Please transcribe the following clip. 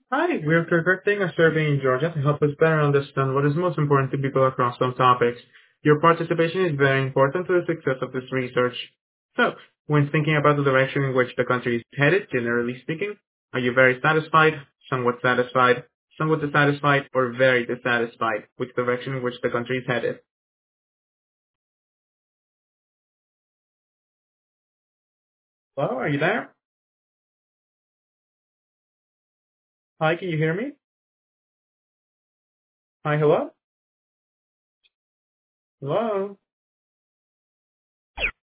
Hi, we're conducting a survey in Georgia to help us better understand what is most important to people across some topics. Your participation is very important to the success of this research. So, when thinking about the direction in which the country is headed, generally speaking, are you very satisfied, somewhat dissatisfied, or very dissatisfied with the direction in which the country is headed? Hello, are you there? Hi, can you hear me? Hi, hello? Hello?